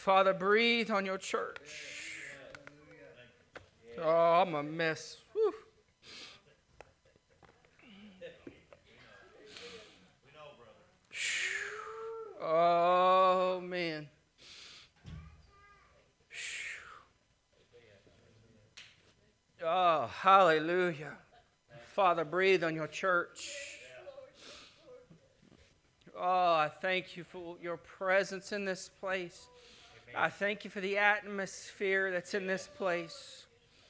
Father, breathe on your church. Oh, I'm a mess. Whew. Oh, man. Oh, hallelujah. Father, breathe on your church. Oh, I thank you for your presence in this place. I thank you for the atmosphere that's in this place.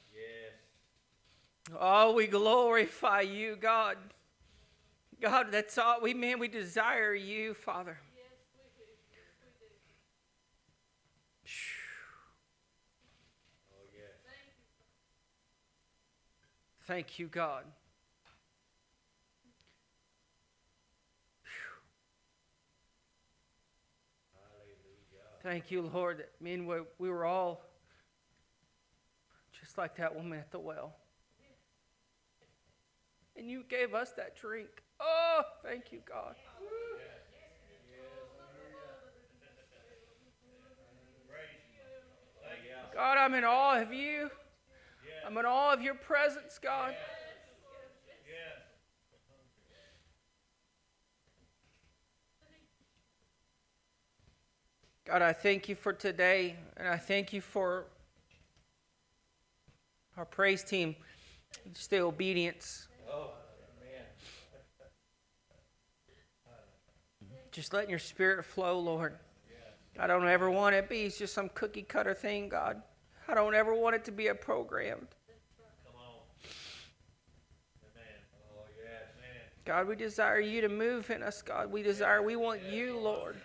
Oh, we glorify you, God. God, that's all we desire you, Father. Thank you, God. Thank you, Lord, that we were all just like that woman at the well. And you gave us that drink. Oh, thank you, God. God, I'm in awe of you. I'm in awe of your presence, God. God, I thank you for today, and I thank you for our praise team, just the obedience. Just letting your spirit flow, Lord. I don't ever want it to be just some cookie cutter thing, God. I don't ever want it to be a program. God, we desire you to move in us, God. We want you, Lord.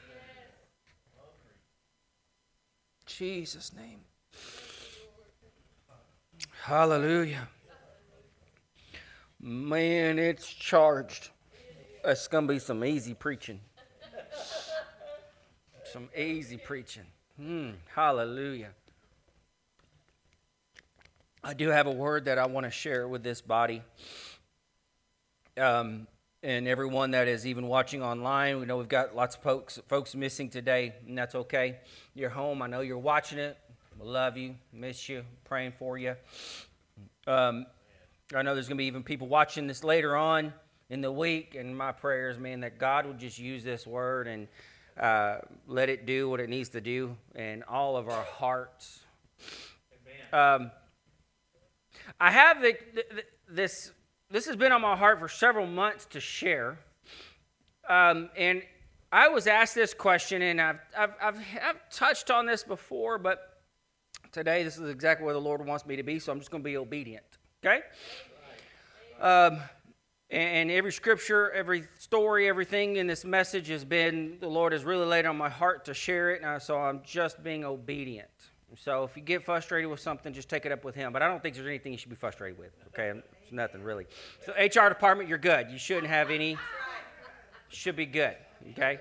In Jesus' name. Hallelujah. Man, it's charged. It's going to be some easy preaching. Some easy preaching. Hallelujah. I do have a word that I want to share with this body. And everyone that is even watching online. We know we've got lots of folks missing today, and that's okay. You're home. I know you're watching it. We love you. Miss you. Praying for you. I know there's going to be even people watching this later on in the week, and my prayer is, man, that God will just use this word and let it do what it needs to do in all of our hearts. I have this has been on my heart for several months to share, and I was asked this question, and I've touched on this before, but today this is exactly where the Lord wants me to be, so I'm just going to be obedient. Okay? And every scripture, every story, everything in this message has been, the Lord has really laid on my heart to share it, and so I'm just being obedient. So if you get frustrated with something, just take it up with Him. But I don't think there's anything you should be frustrated with, okay? There's nothing really. So HR department, you're good. You shouldn't have any. Should be good, okay?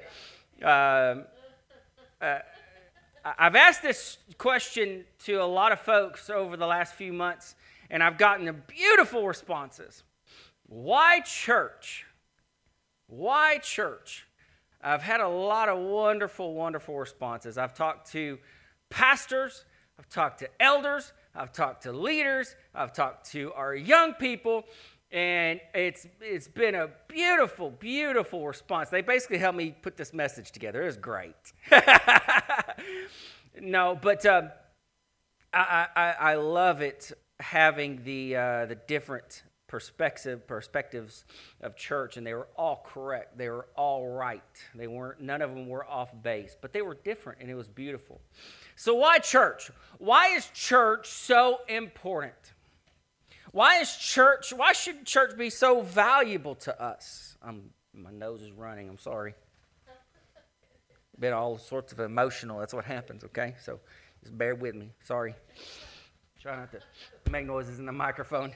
I've asked this question to a lot of folks over the last few months, and I've gotten beautiful responses. Why church? Why church? I've had a lot of wonderful, wonderful responses. I've talked to pastors, I've talked to elders, I've talked to leaders, I've talked to our young people, and it's been a beautiful, beautiful response. They basically helped me put this message together. It was great. No, but I love it, having the different perspectives of church, and they were all correct. They were all right. None of them were off base, but they were different, and it was beautiful. So why church? Why is church so important? Why should church be so valuable to us? My nose is running. I'm sorry. Been all sorts of emotional. That's what happens, okay? So just bear with me. Sorry. Try not to make noises in the microphone.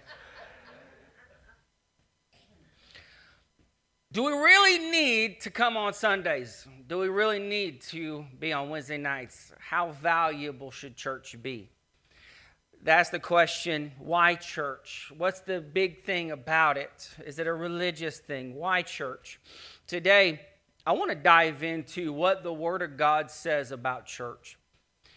Do we really need to come on Sundays? Do we really need to be on Wednesday nights? How valuable should church be? That's the question. Why church? What's the big thing about it? Is it a religious thing? Why church? Today, I want to dive into what the Word of God says about church.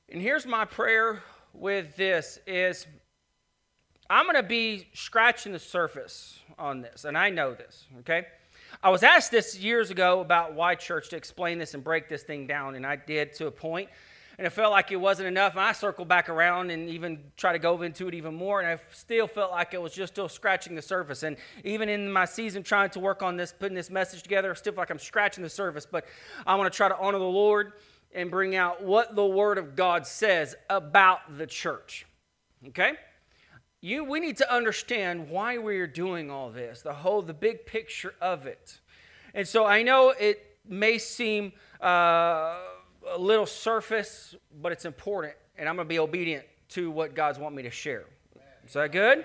And here's my prayer with this is I'm going to be scratching the surface on this, and I know this, okay? I was asked this years ago about why church to explain this and break this thing down, and I did to a point, and it felt like it wasn't enough, and I circled back around and even try to go into it even more, and I still felt like it was just still scratching the surface, and even in my season trying to work on this, putting this message together, I still feel like I'm scratching the surface, but I want to try to honor the Lord and bring out what the Word of God says about the church, okay? We need to understand why we're doing all this, the big picture of it. And so I know it may seem a little surface, but it's important, and I'm going to be obedient to what God's want me to share. Is that good?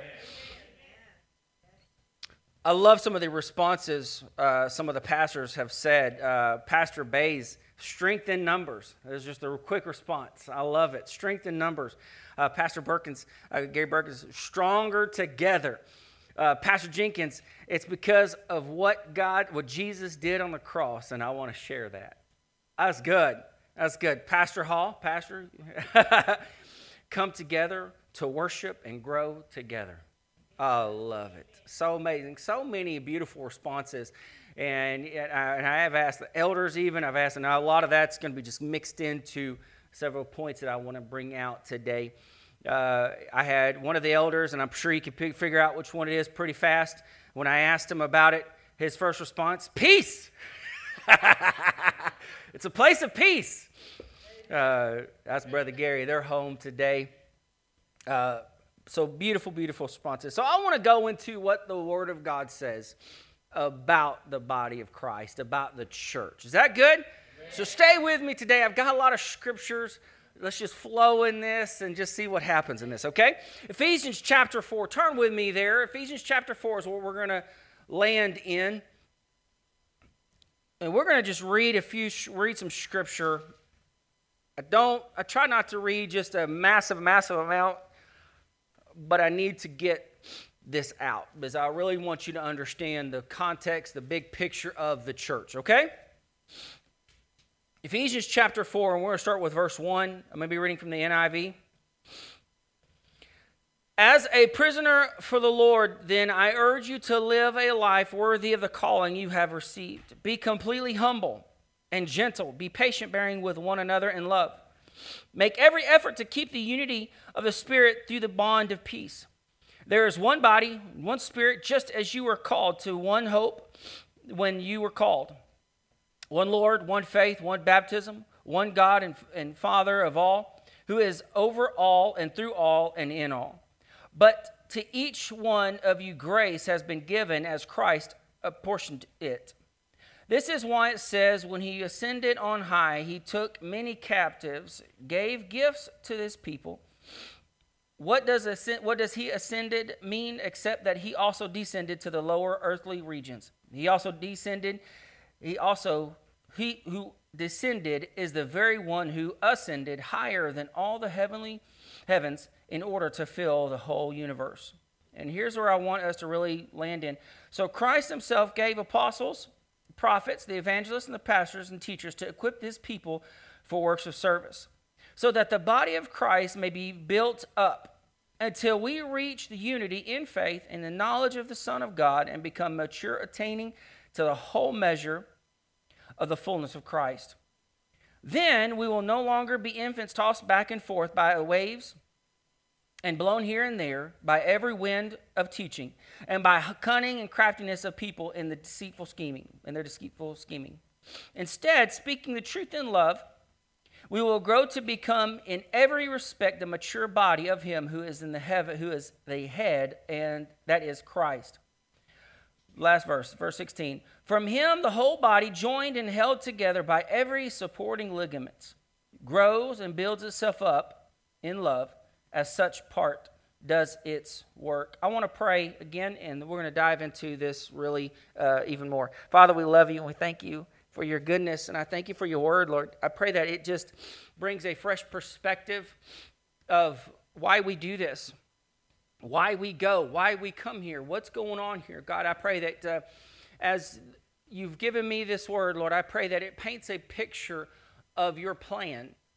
I love some of the responses some of the pastors have said. Pastor Bays, strength in numbers. There's just a quick response. I love it. Strength in numbers. Pastor Berkins, Gary Berkins, stronger together. Pastor Jenkins, it's because of what Jesus did on the cross, and I want to share that. That's good. That's good. Pastor Hall, Pastor, come together to worship and grow together. I love it. So amazing. So many beautiful responses. And I have asked the elders even. I've asked, and a lot of that's going to be just mixed into several points that I want to bring out today. I had one of the elders, and I'm sure you can figure out which one it is pretty fast. When I asked him about it, his first response, peace. It's a place of peace. That's Brother Gary. They're home today. So beautiful, beautiful responses. So I want to go into what the Word of God says about the body of Christ, about the church. Is that good? Amen. So stay with me today. I've got a lot of scriptures. Let's just flow in this and just see what happens in this, okay? Ephesians chapter 4. Turn with me there. Ephesians chapter 4 is what we're going to land in. And we're going to just read some scripture. I try not to read just a massive amount, but I need to get this out because I really want you to understand the context, the big picture of the church, okay? Ephesians chapter 4, and we're going to start with verse 1. I'm going to be reading from the NIV. As a prisoner for the Lord, then I urge you to live a life worthy of the calling you have received. Be completely humble and gentle. Be patient, bearing with one another in love. Make every effort to keep the unity of the Spirit through the bond of peace. There is one body, one Spirit, just as you were called to one hope when you were called. One Lord, one faith, one baptism, one God and Father of all, who is over all and through all and in all. But to each one of you grace has been given as Christ apportioned it. This is why it says, when he ascended on high, he took many captives, gave gifts to his people. What does he ascended mean except that he also descended to the lower earthly regions? He who descended is the very one who ascended higher than all the heavens in order to fill the whole universe. And here's where I want us to really land in. So Christ himself gave apostles, prophets, the evangelists, and the pastors and teachers to equip his people for works of service, so that the body of Christ may be built up until we reach the unity in faith and the knowledge of the Son of God and become mature, attaining to the whole measure of the fullness of Christ. Then we will no longer be infants tossed back and forth by waves and blown here and there by every wind of teaching, and by cunning and craftiness of people in their deceitful scheming. Instead, speaking the truth in love, we will grow to become in every respect the mature body of him who is in the heaven, who is the head, and that is Christ. Last verse 16. From him the whole body, joined and held together by every supporting ligament, grows and builds itself up in love, as such part does its work. I want to pray again, and we're going to dive into this really even more. Father, we love you, and we thank you for your goodness, and I thank you for your word, Lord. I pray that it just brings a fresh perspective of why we do this, why we go, why we come here, what's going on here. God, I pray that as you've given me this word, Lord, I pray that it paints a picture of your plan,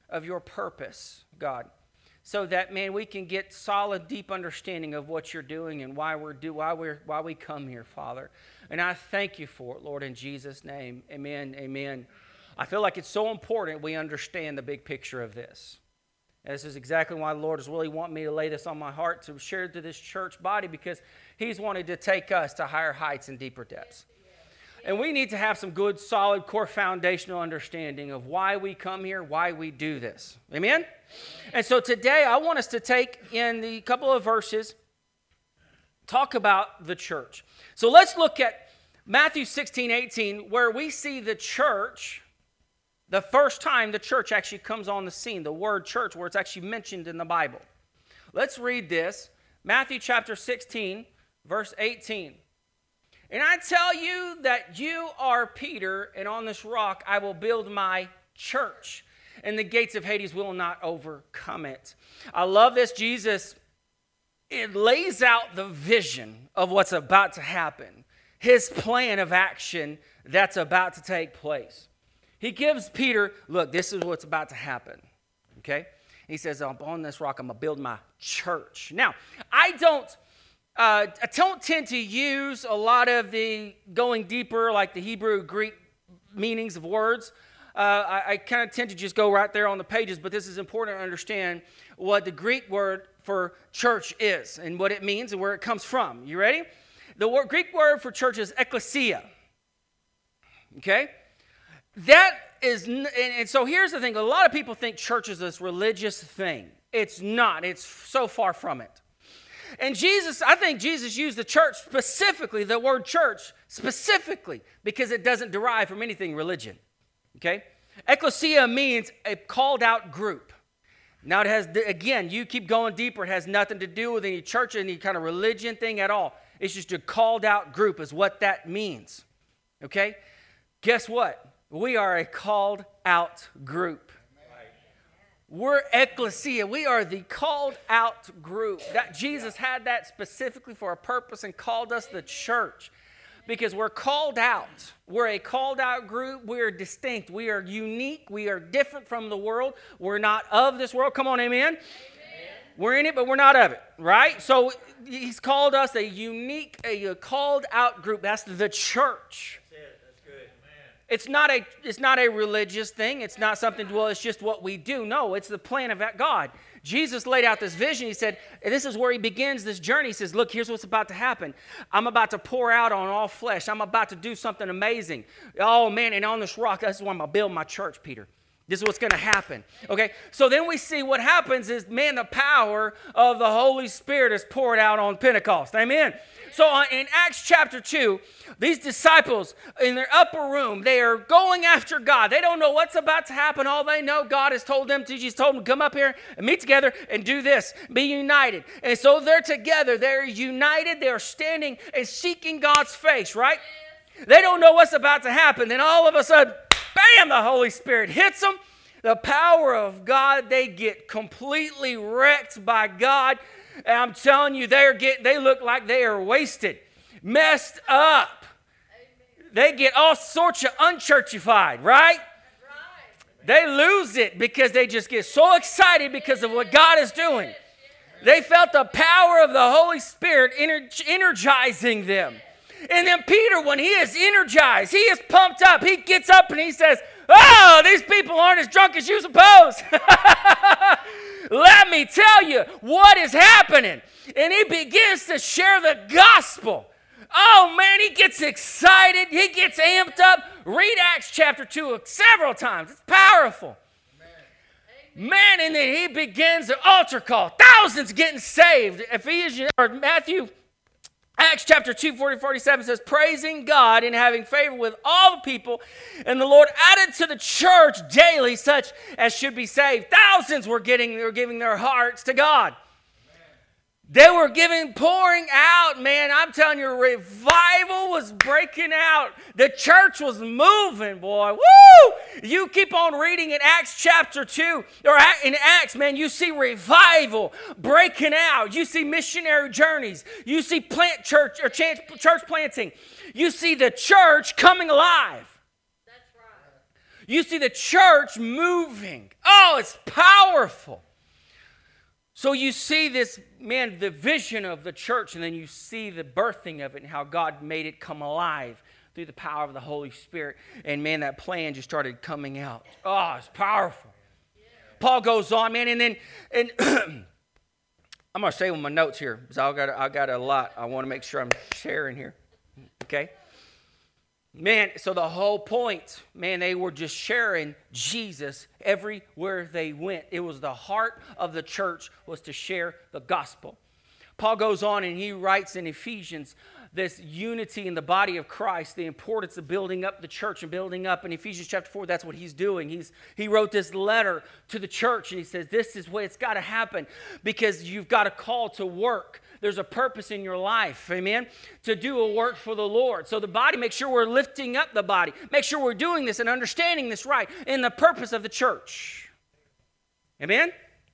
of your purpose, God, so that, man, we can get solid, deep understanding of what you're doing and why we come here, Father. And I thank you for it, Lord, in Jesus' name. Amen, amen. I feel like it's so important we understand the big picture of this. And this is exactly why the Lord is really wanting me to lay this on my heart to share to this church body, because he's wanted to take us to higher heights and deeper depths. And we need to have some good, solid, core foundational understanding of why we come here, why we do this. Amen? And so today I want us to take in the couple of verses, talk about the church. So let's look at Matthew 16:18, where we see the church, the first time the church actually comes on the scene, the word church, where it's actually mentioned in the Bible. Let's read this. Matthew chapter 16, verse 18. And I tell you that you are Peter, and on this rock I will build my church, and the gates of Hades will not overcome it. I love this. Jesus, it lays out the vision of what's about to happen, his plan of action that's about to take place. He gives Peter, look, this is what's about to happen, okay? He says, on this rock I'm going to build my church. Now, I don't tend to use a lot of the going deeper, like the Hebrew, Greek meanings of words. I kind of tend to just go right there on the pages, but this is important to understand what the Greek word for church is and what it means and where it comes from. You ready? The Greek word for church is ekklesia. Okay? That is, and so here's the thing. A lot of people think church is this religious thing. It's not. It's so far from it. And I think Jesus used the church specifically, the word church specifically, because it doesn't derive from anything religion, okay? Ekklesia means a called out group. Now it has, again, you keep going deeper, it has nothing to do with any church, any kind of religion thing at all. It's just a called out group is what that means, okay? Guess what? We are a called out group. We're ekklesia. We are the called out group. That Jesus had that specifically for a purpose and called us the church because we're called out. We're a called out group. We are distinct. We are unique. We are different from the world. We're not of this world. Come on, amen? We're in it, but we're not of it, right? So he's called us a unique, a called out group. That's the church. It's not a religious thing. It's not something, well, it's just what we do. No, it's the plan of God. Jesus laid out this vision. He said, and this is where he begins this journey. He says, look, here's what's about to happen. I'm about to pour out on all flesh. I'm about to do something amazing. Oh, man, and on this rock, this is where I'm going to build my church, Peter. This is what's going to happen. Okay, so then we see what happens is, man, the power of the Holy Spirit is poured out on Pentecost. Amen. So in Acts chapter 2, these disciples in their upper room, they are going after God. They don't know what's about to happen. All they know, God has told them to, Jesus told them, come up here and meet together and do this. Be united. And so they're together. They're united. They're standing and seeking God's face, right? They don't know what's about to happen. Then all of a sudden, bam, the Holy Spirit hits them. The power of God, they get completely wrecked by God. And I'm telling you, they look like they are wasted, messed up. Amen. They get all sorts of unchurchified, right? They lose it because they just get so excited because of what God is doing. They felt the power of the Holy Spirit energizing them. And then Peter, when he is energized, he is pumped up. He gets up and he says, oh, these people aren't as drunk as you suppose. Let me tell you what is happening. And he begins to share the gospel. Oh, man, he gets excited. He gets amped up. Read Acts chapter 2 several times. It's powerful. Man, and then he begins an altar call. Thousands getting saved. Acts chapter 2, 47 says, praising God and having favor with all the people, and the Lord added to the church daily such as should be saved. Thousands were giving their hearts to God. They were pouring out, man. I'm telling you, revival was breaking out. The church was moving, boy. Woo! You keep on reading in Acts chapter 2, or in Acts, man, you see revival breaking out. You see missionary journeys. You see church planting. You see the church coming alive. You see the church moving. Oh, it's powerful. So you see this, man, the vision of the church, and then you see the birthing of it and how God made it come alive through the power of the Holy Spirit. And, man, that plan just started coming out. Oh, it's powerful. Paul goes on, man, and I'm going to say with my notes here, because I got a lot I want to make sure I'm sharing here, okay? Man, so the whole point, man, they were just sharing Jesus everywhere they went. It was the heart of the church was to share the gospel. Paul goes on and he writes in Ephesians this unity in the body of Christ, the importance of building up the church and building up. In Ephesians chapter 4, that's what he's doing. He wrote this letter to the church and he says, this is what it's got to happen because you've got a call to work. There's a purpose in your life, amen, to do a work for the Lord. So the body, make sure we're lifting up the body. Make sure we're doing this and understanding this right in the purpose of the church. Amen?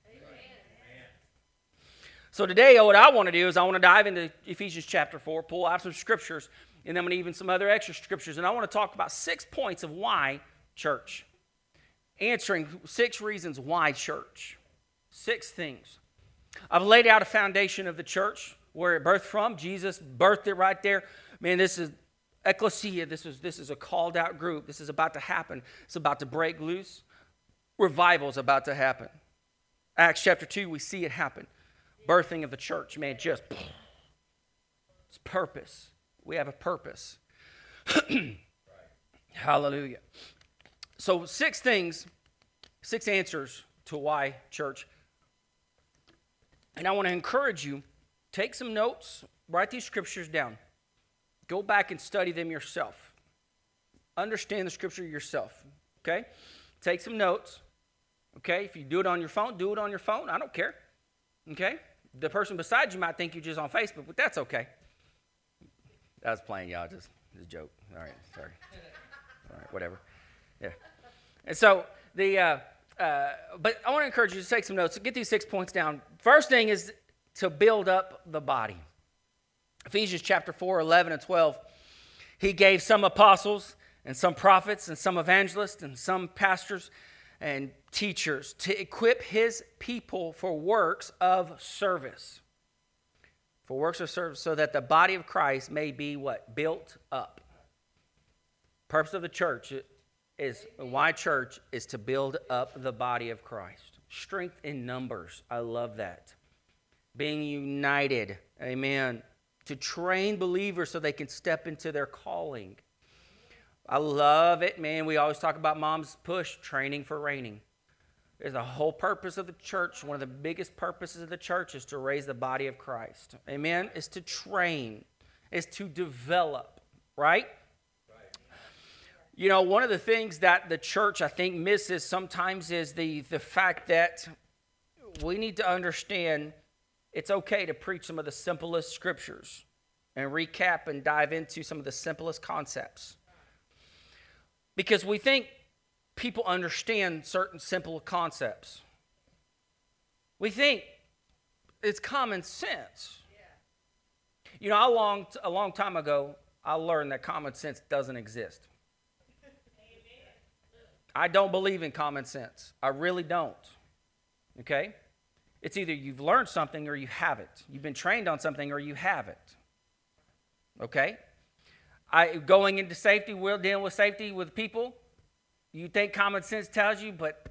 So today, what I want to do is I want to dive into Ephesians chapter 4, pull out some scriptures, and then I'm going to even some other extra scriptures. And I want to talk about 6 points of why church. Answering 6 reasons why church. 6 things. I've laid out a foundation of the church, where it birthed from. Jesus birthed it right there. Man, this is ecclesia. This is a called out group. This is about to happen. It's about to break loose. Revival is about to happen. Acts chapter 2, we see it happen. Birthing of the church, man, just it's purpose. We have a purpose. Hallelujah. So 6 things, 6 answers to why church. And I want to encourage you, take some notes, write these scriptures down. Go back and study them yourself. Understand the scripture yourself, okay? Take some notes, okay? If you do it on your phone, do it on your phone. I don't care, okay? The person beside you might think you're just on Facebook, but that's okay. I was playing, y'all, just a joke. All right, sorry. All right, whatever. Yeah. And so but I want to encourage you to take some notes. Get these 6 points down. First thing is to build up the body. Ephesians chapter 4, 11 and 12. He gave some apostles and some prophets and some evangelists and some pastors and teachers to equip his people for works of service. For works of service, so that the body of Christ may be what? Built up. Purpose of the church is, why church is to build up the body of Christ. Strength in numbers. I love that. Being united. Amen. To train believers so they can step into their calling. I love it, man. We always talk about Mom's push, training for reigning. There's the whole purpose of the church. One of the biggest purposes of the church is to raise the body of Christ. Amen? It's to train. It's to develop, right? You know, one of the things that the church, I think, misses sometimes is the fact that we need to understand it's okay to preach some of the simplest scriptures and recap and dive into some of the simplest concepts. Because we think people understand certain simple concepts. We think it's common sense. You know, a long time ago, I learned that common sense doesn't exist. I don't believe in common sense. I really don't. Okay? It's either you've learned something or you haven't. You've been trained on something or you haven't. Okay? Going into safety, we're dealing with safety with people. You think common sense tells you, but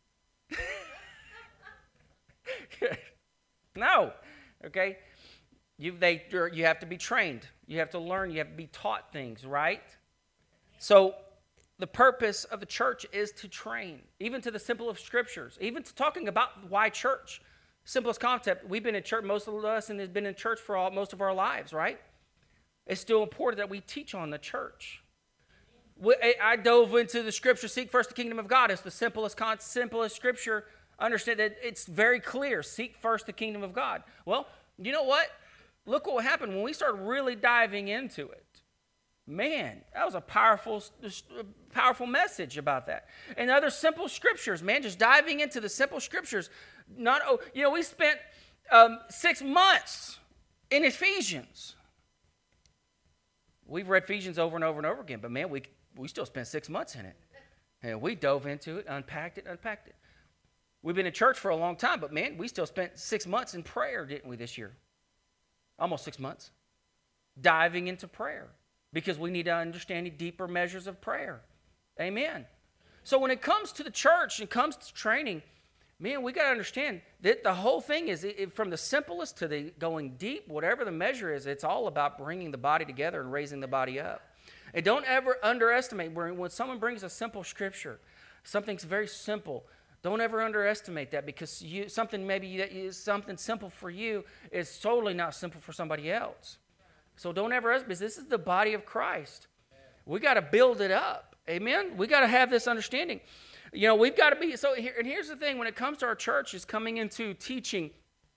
no. Okay? You have to be trained. You have to learn. You have to be taught things, right? So the purpose of the church is to train, even to the simplest scriptures, even to talking about why church. Simplest concept. We've been in church, most of us, and has been in church for most of our lives, right? It's still important that we teach on the church. I dove into the scripture, seek first the kingdom of God. It's the simplest scripture. Understand that it's very clear. Seek first the kingdom of God. Well, you know what? Look what happened when we started really diving into it. Man, that was a powerful message about that. And other simple scriptures, man, just diving into the simple scriptures. We spent 6 months in Ephesians. We've read Ephesians over and over and over again, but man, we still spent 6 months in it. And we dove into it, unpacked it. We've been in church for a long time, but man, we still spent 6 months in prayer, didn't we, this year? Almost 6 months. Diving into prayer because we need to understand deeper measures of prayer. Amen. So when it comes to the church and it comes to training, man, we got to understand that the whole thing is from the simplest to the going deep, whatever the measure is, it's all about bringing the body together and raising the body up. And don't ever underestimate when someone brings a simple scripture, something's very simple. Don't ever underestimate that because something maybe that is something simple for you is totally not simple for somebody else. So don't ever underestimate. This is the body of Christ. We got to build it up. Amen. We got to have this understanding. We've got to be so. Here's the thing: when it comes to our church, is coming into teaching,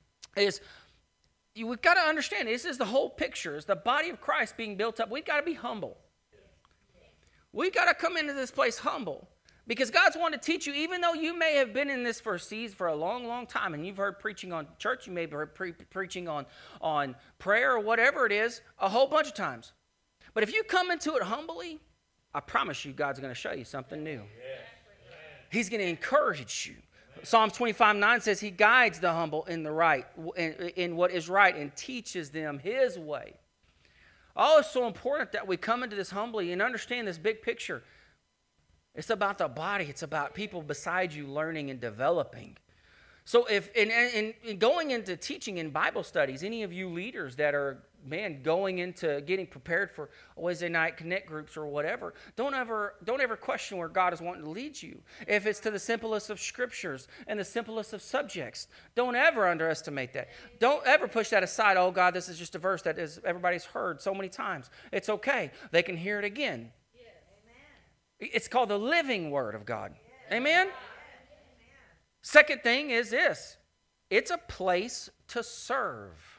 we've got to understand this is the whole picture. It's the body of Christ being built up. We've got to be humble. We've got to come into this place humble. Because God's wanting to teach you, even though you may have been in this for a long, long time, and you've heard preaching on church, you may have heard preaching on prayer or whatever it is a whole bunch of times. But if you come into it humbly, I promise you God's going to show you something new. He's going to encourage you. Psalms 25:9 says he guides the humble in what is right and teaches them his way. Oh, it's so important that we come into this humbly and understand this big picture. It's about the body. It's about people beside you learning and developing. So if in going into teaching in Bible studies, any of you leaders that are, going into getting prepared for Wednesday night connect groups or whatever, don't ever question where God is wanting to lead you. If it's to the simplest of scriptures and the simplest of subjects, don't ever underestimate that. Don't ever push that aside. Oh, God, this is just a verse that everybody's heard so many times. It's okay. They can hear it again. It's called the living word of God. Amen? Second thing is this. It's a place to serve.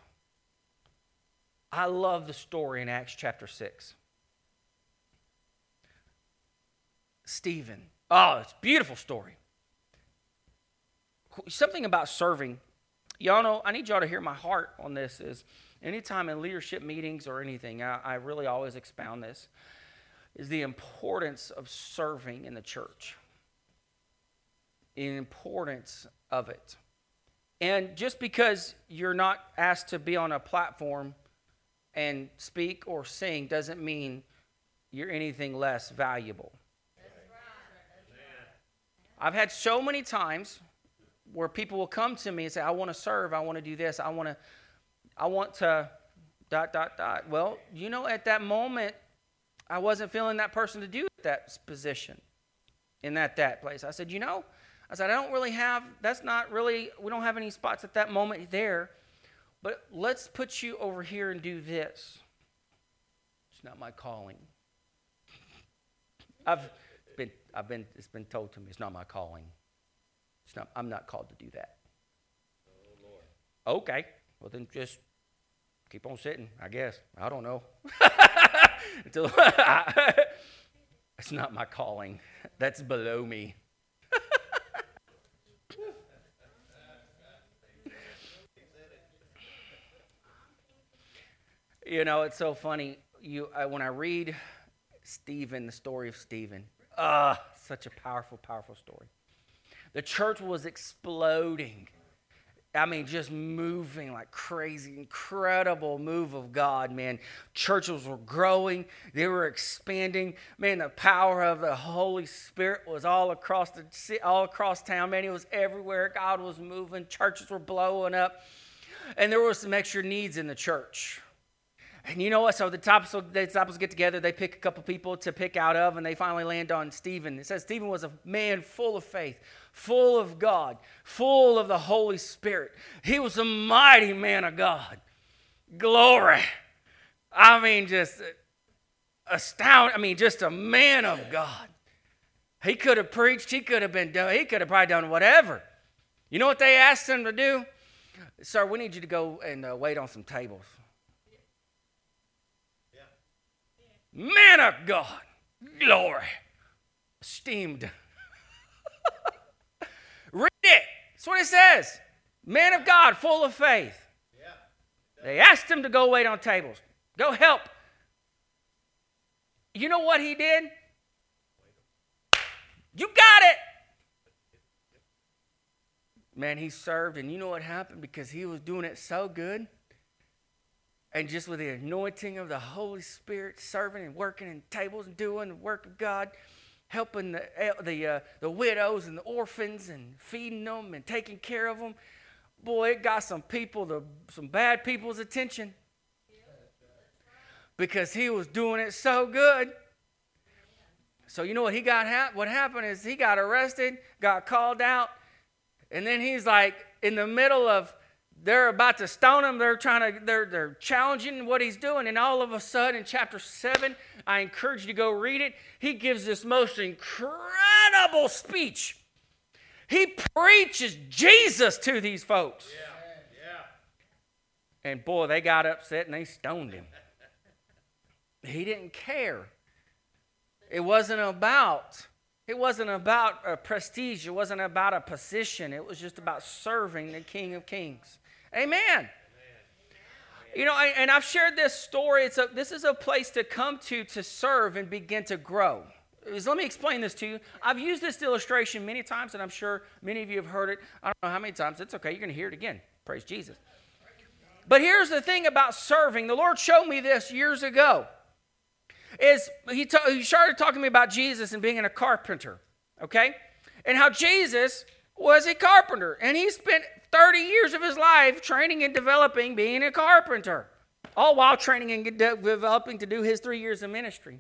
I love the story in Acts chapter 6. Stephen. Oh, it's a beautiful story. Something about serving. Y'all know, I need y'all to hear my heart on this is anytime in leadership meetings or anything, I really always expound this. Is the importance of serving in the church. The importance of it. And just because you're not asked to be on a platform and speak or sing doesn't mean you're anything less valuable. That's right. I've had so many times where people will come to me and say, I want to serve, I want to do this, I want to ... Well, at that moment, I wasn't feeling that person to do that position in that place. I said, I don't really have, we don't have any spots at that moment there, but let's put you over here and do this. It's not my calling. It's been told to me, it's not my calling. I'm not called to do that. Oh, Lord. Okay, well then just keep on sitting, I guess. I don't know. It's not my calling. That's below me. It's so funny. When I read Stephen, the story of Stephen, such a powerful, powerful story. The church was exploding. Just moving like crazy, incredible move of God, man. Churches were growing. They were expanding. Man, the power of the Holy Spirit was all across town. Man, it was everywhere. God was moving. Churches were blowing up. And there were some extra needs in the church. And you know what? So the disciples get together. They pick a couple people to pick out of, and they finally land on Stephen. It says Stephen was a man full of faith, full of God, full of the Holy Spirit. He was a mighty man of God. Glory. Just astounding. Just a man of God. He could have preached. He could have probably done whatever. You know what they asked him to do? Sir, we need you to go and wait on some tables. Man of God, glory, esteemed. Read it. That's what it says. Man of God, full of faith. Yeah. They asked him to go wait on tables. Go help. You know what he did? You got it. Man, he served, and you know what happened? Because he was doing it so good, and just with the anointing of the Holy Spirit, serving and working in tables and doing the work of God, helping the widows and the orphans and feeding them and taking care of them. Boy, it got some bad people's attention because he was doing it so good. So you know what what happened is he got arrested, got called out, and then he's like in the middle of, they're about to stone him. They're challenging what he's doing. And all of a sudden, in chapter 7, I encourage you to go read it. He gives this most incredible speech. He preaches Jesus to these folks. Yeah. And boy, they got upset and they stoned him. He didn't care. It wasn't about a prestige. It wasn't about a position. It was just about serving the King of Kings. Amen. You know, and I've shared this story. This is a place to come to serve and begin to grow. Let me explain this to you. I've used this illustration many times, and I'm sure many of you have heard it. I don't know how many times. It's okay. You're going to hear it again. Praise Jesus. But here's the thing about serving. The Lord showed me this years ago. He started talking to me about Jesus and being a carpenter, okay? And how Jesus was a carpenter. And he spent 30 years of his life training and developing being a carpenter. All while training and developing to do his 3 years of ministry.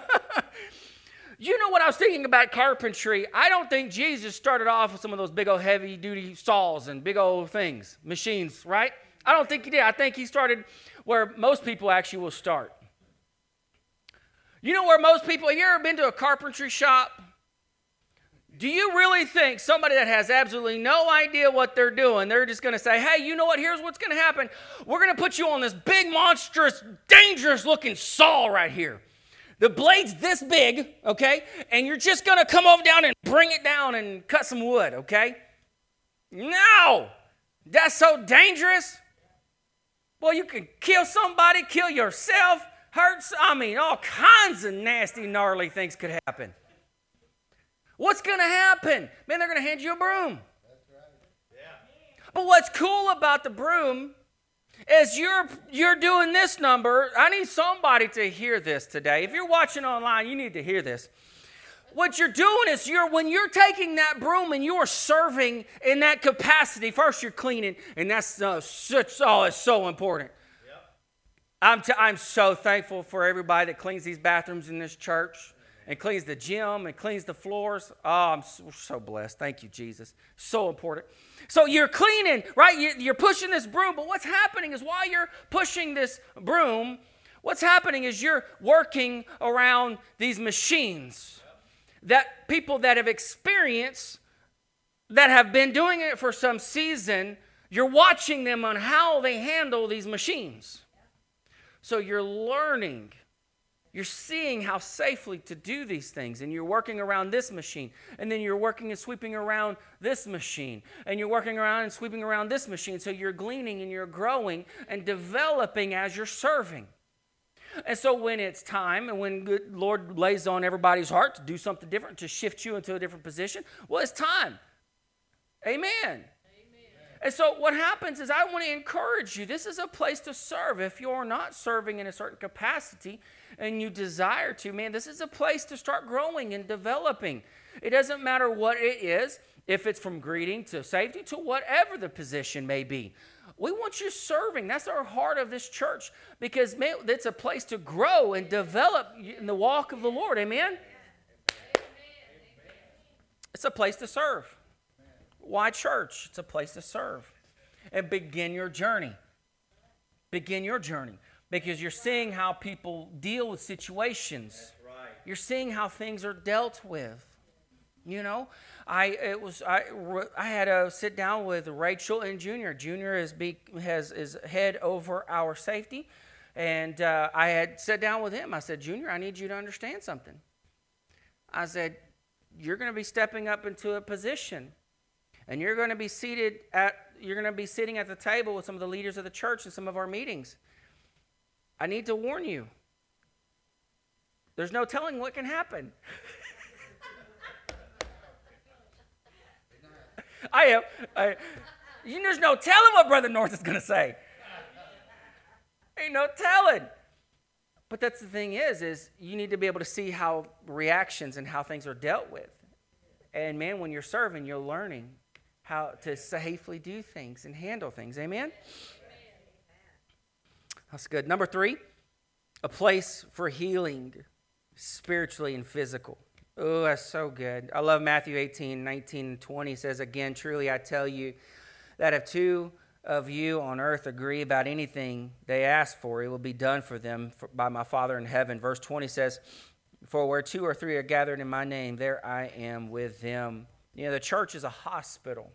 You know what I was thinking about carpentry? I don't think Jesus started off with some of those big old heavy-duty saws and big old things, machines, right? I don't think he did. I think he started where most people actually will start. You know where most people, have you ever been to a carpentry shop? Do you really think somebody that has absolutely no idea what they're doing, they're just going to say, hey, you know what, here's what's going to happen. We're going to put you on this big, monstrous, dangerous-looking saw right here. The blade's this big, okay? And you're just going to come over down and bring it down and cut some wood, okay? No! That's so dangerous. Well, you can kill somebody, kill yourself, all kinds of nasty, gnarly things could happen. What's going to happen? Man, they're going to hand you a broom. That's right. Yeah. But what's cool about the broom is you're doing this number. I need somebody to hear this today. If you're watching online, you need to hear this. What you're doing is when you're taking that broom and you're serving in that capacity, first you're cleaning, and that's it's so important. I'm so thankful for everybody that cleans these bathrooms in this church and cleans the gym and cleans the floors. Oh, I'm so blessed. Thank you, Jesus. So important. So you're cleaning, right? You're pushing this broom, but what's happening is while you're pushing this broom, what's happening is you're working around these machines that people that have experienced, that have been doing it for some season, you're watching them on how they handle these machines. So you're learning, you're seeing how safely to do these things, and you're working around this machine, and then you're working and sweeping around this machine, and you're working around and sweeping around this machine. So you're gleaning and you're growing and developing as you're serving. And so when it's time and when the Lord lays on everybody's heart to do something different, to shift you into a different position, well, it's time. Amen. And so what happens is I want to encourage you. This is a place to serve. If you're not serving in a certain capacity and you desire to, man, this is a place to start growing and developing. It doesn't matter what it is, if it's from greeting to safety to whatever the position may be. We want you serving. That's our heart of this church because, man, it's a place to grow and develop in the walk of the Lord. Amen? It's a place to serve. Why church? It's a place to serve. And begin your journey. Begin your journey. Because you're seeing how people deal with situations. That's right. You're seeing how things are dealt with. You know, I had to sit down with Rachel and Junior. Junior is head over our safety. And I had sat down with him. I said, Junior, I need you to understand something. I said, you're going to be stepping up into a position. And you're going to be sitting at the table with some of the leaders of the church in some of our meetings. I need to warn you. There's no telling what can happen. There's no telling what Brother North is going to say. Ain't no telling. But that's the thing is you need to be able to see how reactions and how things are dealt with. And man, when you're serving, you're learning how to safely do things and handle things. Amen? That's good. Number 3, a place for healing spiritually and physical. Oh, that's so good. I love Matthew 18, 19, and 20. It says, again, truly I tell you that if 2 of you on earth agree about anything they ask for, it will be done for them by my Father in heaven. Verse 20 says, for where 2 or 3 are gathered in my name, there I am with them. The church is a hospital.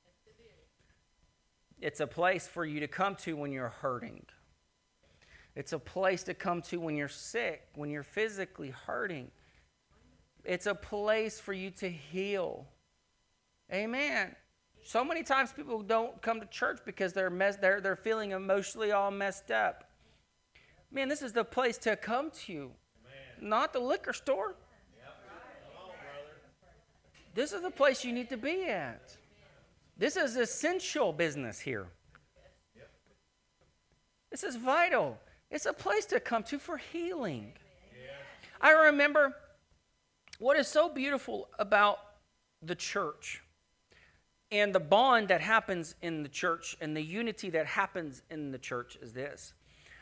It's a place for you to come to when you're hurting. It's a place to come to when you're sick, when you're physically hurting. It's a place for you to heal. Amen. So many times people don't come to church because they're feeling emotionally all messed up. Man, this is the place to come to. Amen. Not the liquor store. Yep. This is the place you need to be at. This is essential business here. Yep. This is vital. It's a place to come to for healing. Yeah. I remember what is so beautiful about the church and the bond that happens in the church and the unity that happens in the church is this.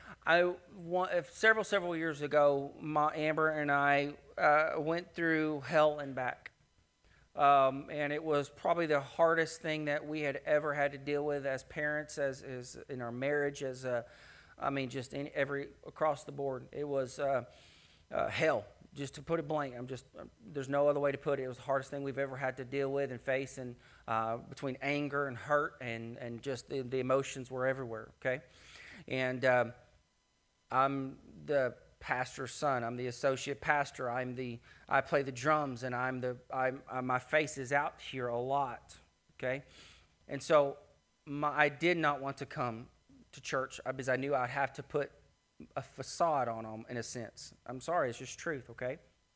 Several years ago, Amber and I went through hell and back. And it was probably the hardest thing that we had ever had to deal with as parents, as in our marriage, just across the board. It was hell. Just to put it blank, there's no other way to put it. It was the hardest thing we've ever had to deal with and face, and between anger and hurt and just the emotions were everywhere, okay? And I'm the pastor's son. I'm the associate pastor. I play the drums, and my face is out here a lot, okay? And so I did not want to come to church because I knew I'd have to put a facade on them in a sense. I'm sorry, it's just truth, okay?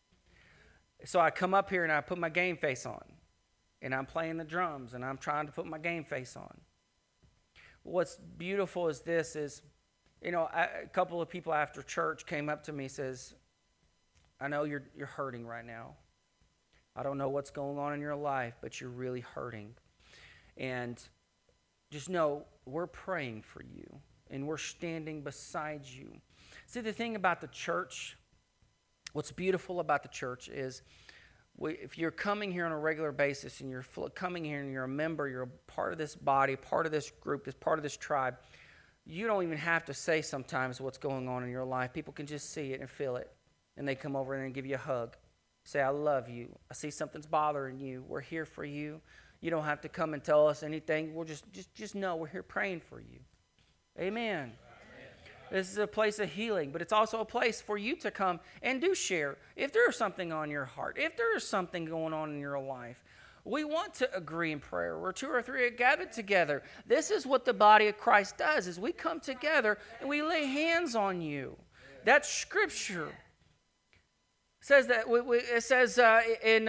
So I come up here and I put my game face on, and I'm playing the drums and I'm trying to put my game face on. What's beautiful is this is, a couple of people after church came up to me and says, I know you're hurting right now. I don't know what's going on in your life, but you're really hurting. And just know we're praying for you. And we're standing beside you. See, the thing about the church, what's beautiful about the church is if you're coming here on a regular basis and you're coming here and you're a member, you're a part of this body, part of this group, part of this tribe, you don't even have to say sometimes what's going on in your life. People can just see it and feel it. And they come over and give you a hug. Say, I love you. I see something's bothering you. We're here for you. You don't have to come and tell us anything. We'll just know we're here praying for you. Amen. This is a place of healing, but it's also a place for you to come and do share. If there is something on your heart, if there is something going on in your life, we want to agree in prayer. Where 2 or 3 are gathered together. This is what the body of Christ does, is we come together and we lay hands on you. That's Scripture. It says that it says in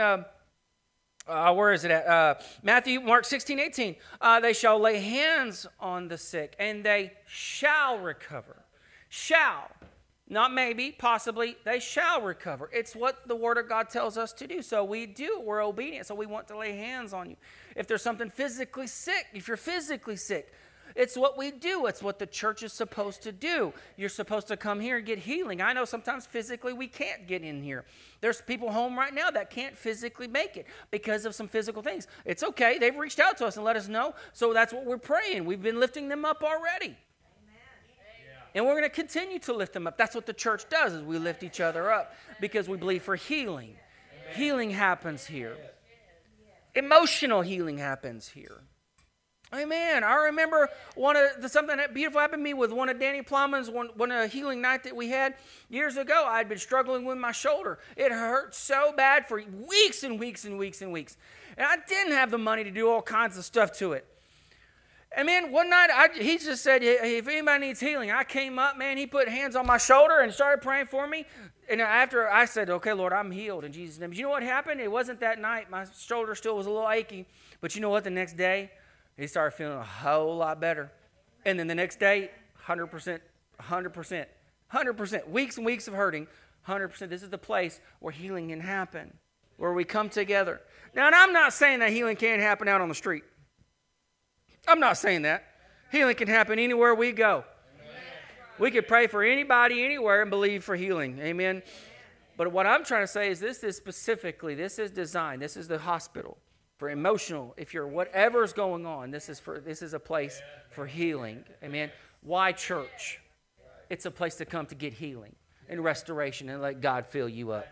where is it at? Mark 16, 18. They shall lay hands on the sick, and they shall recover. Shall. Not maybe, possibly. They shall recover. It's what the Word of God tells us to do. So we do. We're obedient. So we want to lay hands on you. If there's something physically sick, if you're physically sick, it's what we do. It's what the church is supposed to do. You're supposed to come here and get healing. I know sometimes physically we can't get in here. There's people home right now that can't physically make it because of some physical things. It's okay. They've reached out to us and let us know. So that's what we're praying. We've been lifting them up already. Amen. And we're going to continue to lift them up. That's what the church does, is we lift each other up because we believe for healing. Amen. Healing happens here. Emotional healing happens here. Amen. I remember something that beautiful happened to me with one of Danny Plumman's one healing night that we had years ago. I had been struggling with my shoulder. It hurt so bad for weeks and weeks and weeks and weeks. And I didn't have the money to do all kinds of stuff to it. And man, one night he just said, hey, if anybody needs healing, I came up, man, he put hands on my shoulder and started praying for me. And after I said, okay, Lord, I'm healed in Jesus' name. You know what happened? It wasn't that night. My shoulder still was a little achy. But you know what? The next day, he started feeling a whole lot better. And then the next day, 100%, 100%, 100%. Weeks and weeks of hurting, 100%. This is the place where healing can happen, where we come together. Now, and I'm not saying that healing can't happen out on the street. I'm not saying that. Healing can happen anywhere we go. Amen. We could pray for anybody, anywhere, and believe for healing. Amen. But what I'm trying to say is this is specifically, this is designed, this is the hospital for emotional, if you're whatever's going on, this is a place for healing. Amen. Why church? It's a place to come to get healing and restoration and let God fill you up.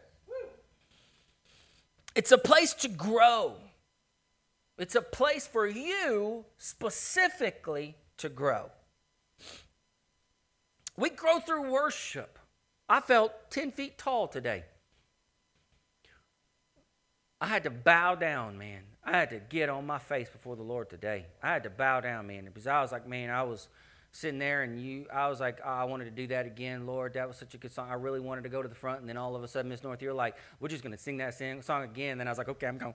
It's a place to grow. It's a place for you specifically to grow. We grow through worship. I felt 10 feet tall today. I had to bow down, man. I had to get on my face before the Lord today. I had to bow down, man, because I was like, man, I was sitting there and I was like, oh, I wanted to do that again, Lord. That was such a good song. I really wanted to go to the front, and then all of a sudden, Miss North, you're like, we're just going to sing that song again. And then I was like, okay, I'm going.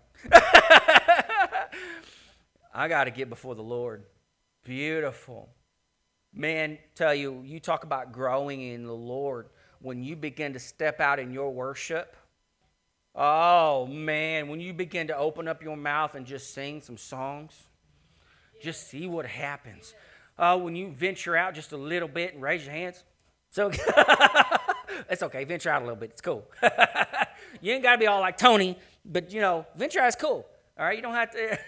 I got to get before the Lord. Beautiful. Man, tell you, you talk about growing in the Lord. When you begin to step out in your worship, oh, man, when you begin to open up your mouth and just sing some songs, just see what happens. When you venture out just a little bit and raise your hands. So it's okay. Venture out a little bit. It's cool. You ain't got to be all like Tony, but, venture out is cool. All right? You don't have to.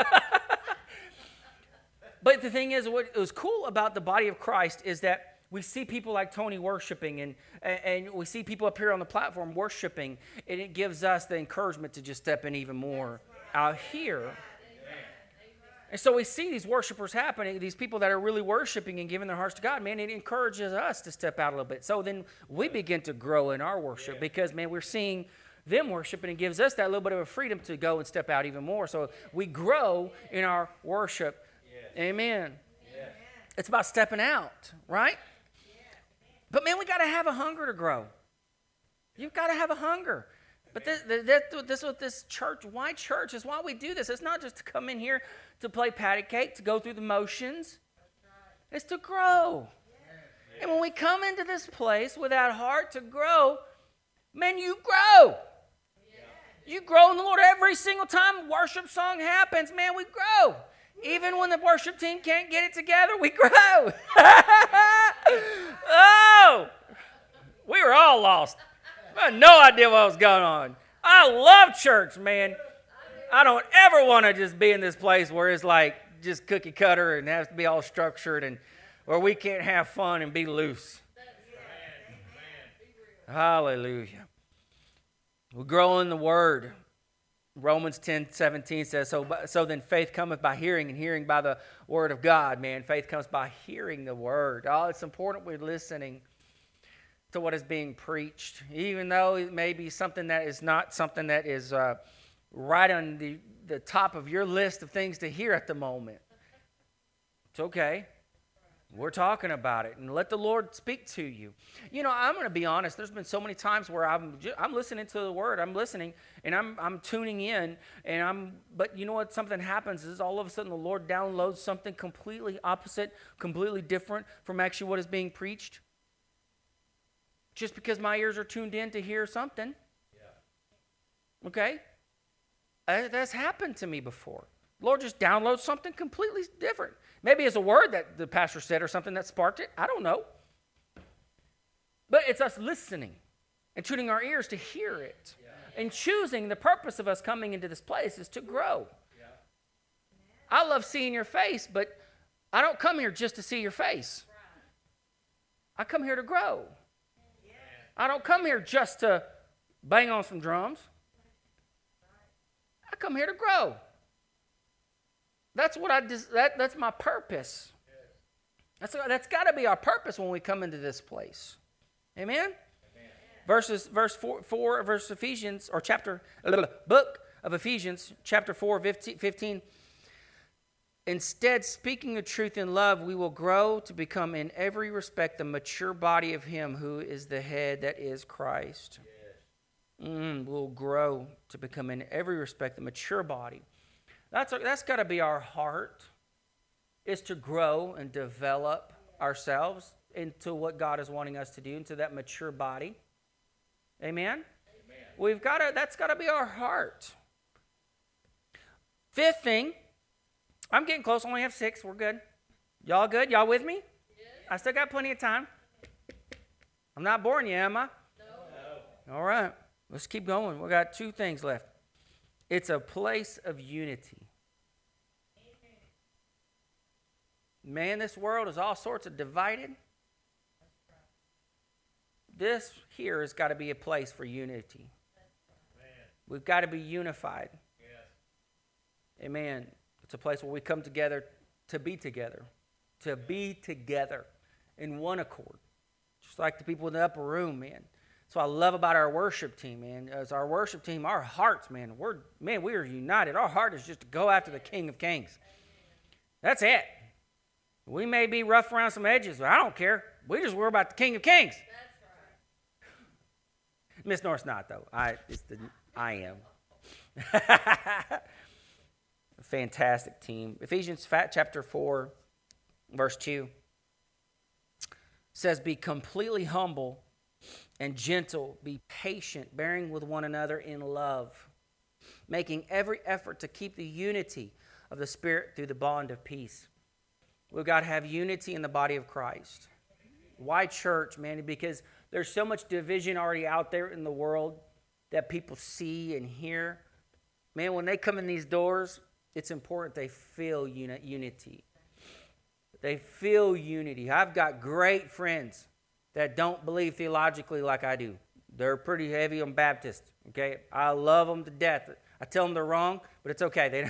But the thing is, what was cool about the body of Christ is that we see people like Tony worshiping, and we see people up here on the platform worshiping, and it gives us the encouragement to just step in even more out here. And so we see these worshipers happening, these people that are really worshiping and giving their hearts to God. Man, it encourages us to step out a little bit. So then we begin to grow in our worship because, man, we're seeing them worship, and it gives us that little bit of a freedom to go and step out even more. So we grow in our worship. Amen. Yes. It's about stepping out, right? But, man, we got to have a hunger to grow. You've got to have a hunger. But this is what this church, why church, is why we do this. It's not just to come in here to play patty cake, to go through the motions. It's to grow. And when we come into this place with that heart to grow, man, you grow. You grow in the Lord every single time worship song happens. Man, we grow. Even when the worship team can't get it together, we grow. Oh, we were all lost. I had no idea what was going on. I love church, man. I don't ever want to just be in this place where it's like just cookie cutter and has to be all structured, and where we can't have fun and be loose. Hallelujah. We grow in the Word. Romans 10:17 says, so then faith cometh by hearing, and hearing by the Word of God. Man, faith comes by hearing the Word. Oh, it's important we're listening to what is being preached, even though it may be something that is not something that is right on the top of your list of things to hear at the moment. It's okay. We're talking about it, and let the Lord speak to you. I'm going to be honest. There's been so many times where I'm listening to the Word. I'm listening, and I'm tuning in, but you know what? Something happens is all of a sudden the Lord downloads something completely opposite, completely different from actually what is being preached. Just because my ears are tuned in to hear something. Yeah. Okay? That's happened to me before. The Lord just downloads something completely different. Maybe it's a word that the pastor said or something that sparked it. I don't know. But it's us listening and tuning our ears to hear it. Yeah. And choosing the purpose of us coming into this place is to grow. Yeah. I love seeing your face, but I don't come here just to see your face. I come here to grow. Yeah. I don't come here just to bang on some drums. I come here to grow. That's what that's my purpose. That's got to be our purpose when we come into this place. Amen? Verse 4, verse Ephesians, or book of Ephesians, chapter 4, 15. Instead, speaking the truth in love, we will grow to become in every respect the mature body of Him who is the head, that is Christ. We'll grow to become in every respect the mature body That's got to be our heart, is to grow and develop ourselves into what God is wanting us to do, into that mature body. Amen? That's got to be our heart. Fifth thing, I'm getting close. I only have 6. We're good. Y'all good? Y'all with me? Yes. I still got plenty of time. I'm not boring you, am I? No. All right. Let's keep going. We got 2 things left. It's a place of unity. Man, this world is all sorts of divided. This here has got to be a place for unity. We've got to be unified. Amen. It's a place where we come together to be together. To be together in one accord. Just like the people in the upper room, man. That's what I love about our worship team, man. As our worship team, our hearts, man, we are united. Our heart is just to go after the King of Kings. That's it. We may be rough around some edges, but I don't care. We just worry about the King of Kings. That's right. Miss North's not, though. I am. Fantastic team. Ephesians chapter 4, verse 2 says, be completely humble and gentle, be patient, bearing with one another in love, making every effort to keep the unity of the Spirit through the bond of peace. We've got to have unity in the body of Christ. Why church, man? Because there's so much division already out there in the world that people see and hear. Man, when they come in these doors, it's important they feel unity. They feel unity. I've got great friends that don't believe theologically like I do. They're pretty heavy on Baptist, okay? I love them to death. I tell them they're wrong, but it's okay.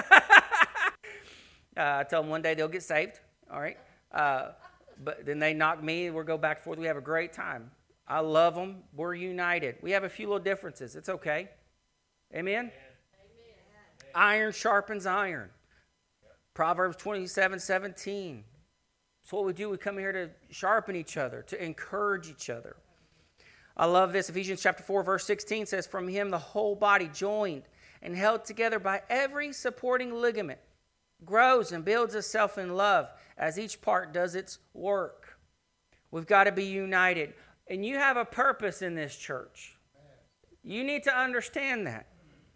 I tell them one day they'll get saved, all right? But then they knock me, and we'll go back and forth. We have a great time. I love them. We're united. We have a few little differences. It's okay. Amen? Amen. Iron sharpens iron. Proverbs 27:17. That's what we do. We come here to sharpen each other, to encourage each other. I love this. Ephesians chapter 4, verse 16 says, from him the whole body joined and held together by every supporting ligament grows and builds itself in love as each part does its work. We've got to be united. And you have a purpose in this church. You need to understand that.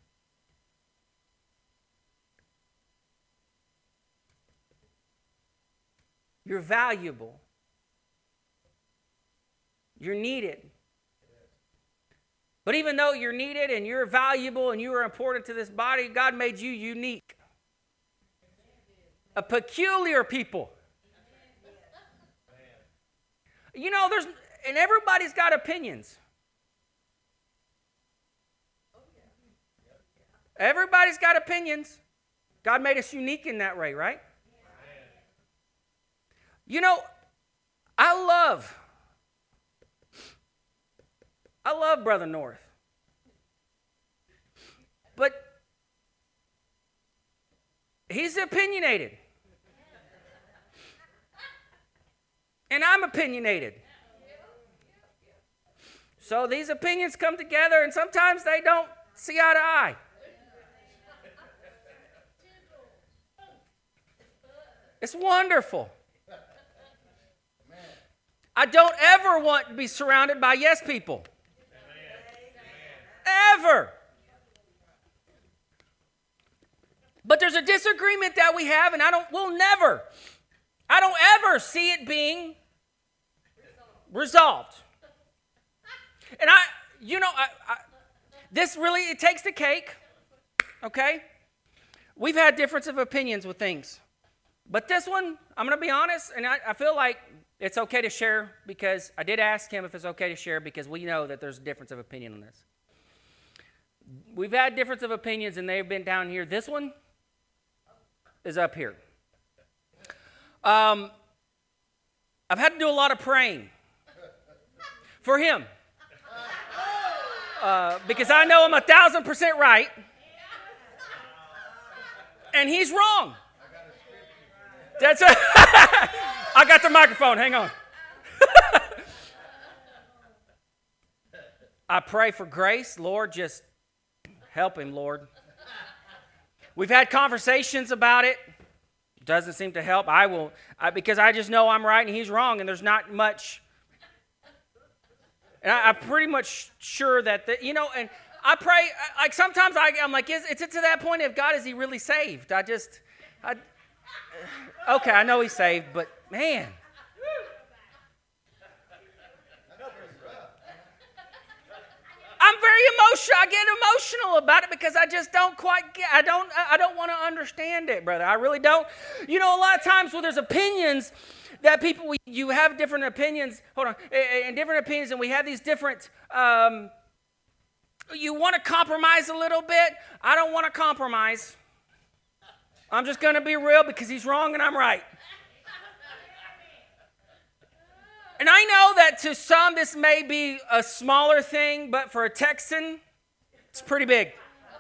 You're valuable. You're needed. But even though you're needed and you're valuable and you are important to this body, God made you unique. A peculiar people. You know, and everybody's got opinions. Everybody's got opinions. God made us unique in that way, right? You know, I love Brother North. But he's opinionated. And I'm opinionated. So these opinions come together, and sometimes they don't see eye to eye. It's wonderful. I don't ever want to be surrounded by yes people. Ever. But there's a disagreement that we have, and I don't ever see it being resolved. And it takes the cake, okay? We've had difference of opinions with things. But this one, I'm going to be honest, and I feel like it's okay to share, because I did ask him if it's okay to share, because we know that there's a difference of opinion on this. We've had difference of opinions, and they've been down here. This one is up here. I've had to do a lot of praying for him, because I know I'm 1,000% right, and he's wrong. That's it. I got the microphone. Hang on. I pray for grace. Lord, just help him, Lord. We've had conversations about it. Doesn't seem to help. Because I just know I'm right and he's wrong, and there's not much. And I'm pretty much sure that, and I pray, like sometimes I'm like, is it to that point of God, is he really saved? Okay, I know he's saved, but man. I'm very emotional. I get emotional about it because I just don't quite get. I don't want to understand it, brother. I really don't. A lot of times when there's opinions that you have different opinions. Hold on, and different opinions, and we have these different. You want to compromise a little bit. I don't want to compromise. I'm just going to be real because he's wrong and I'm right. And I know that to some this may be a smaller thing, but for a Texan, it's pretty big.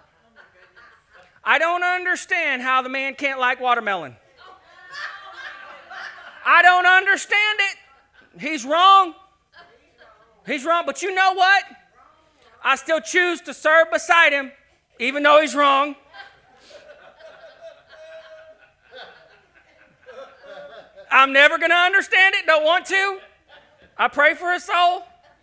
I don't understand how the man can't like watermelon. I don't understand it. He's wrong. He's wrong. But you know what? I still choose to serve beside him, even though he's wrong. I'm never going to understand it. Don't want to. I pray for his soul.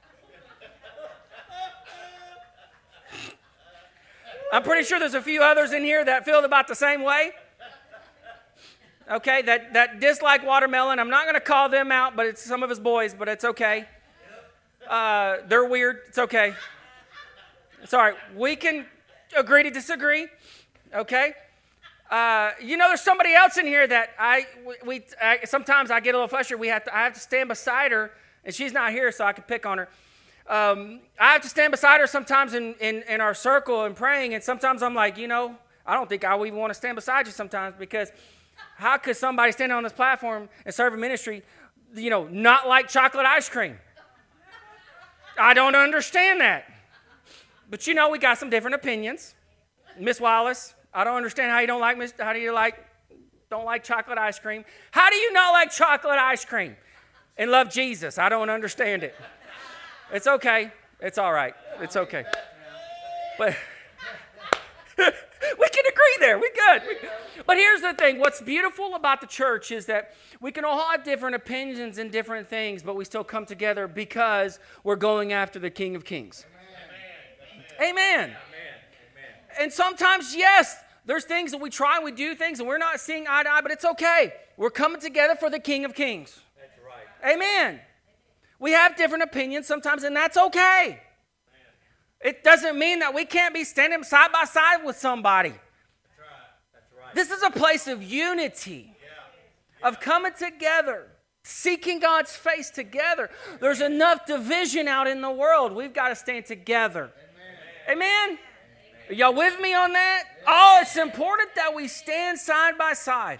I'm pretty sure there's a few others in here that feel about the same way. Okay, that dislike watermelon. I'm not going to call them out, but it's some of his boys, but it's okay. They're weird. It's okay. It's all right. We can agree to disagree. Okay. There's somebody else in here that sometimes I get a little frustrated. I have to stand beside her, and she's not here, so I can pick on her. I have to stand beside her sometimes in our circle and praying, and sometimes I'm like, I don't think I would even want to stand beside you sometimes, because how could somebody stand on this platform and serve a ministry, not like chocolate ice cream? I don't understand that. But we got some different opinions. Miss Wallace, I don't understand how you don't like chocolate ice cream. How do you not like chocolate ice cream and love Jesus? I don't understand it. It's okay. It's all right. It's okay. But we can agree there. We good. But here's the thing. What's beautiful about the church is that we can all have different opinions and different things, but we still come together because we're going after the King of Kings. Amen. Amen. And sometimes, yes, there's things that we try and we do things and we're not seeing eye to eye, but it's okay. We're coming together for the King of Kings. That's right. Amen. We have different opinions sometimes, and that's okay. It doesn't mean that we can't be standing side by side with somebody. That's right. That's right. This is a place of unity, of coming together, seeking God's face together. There's enough division out in the world. We've got to stand together. Amen? Are y'all with me on that? Oh, it's important that we stand side by side.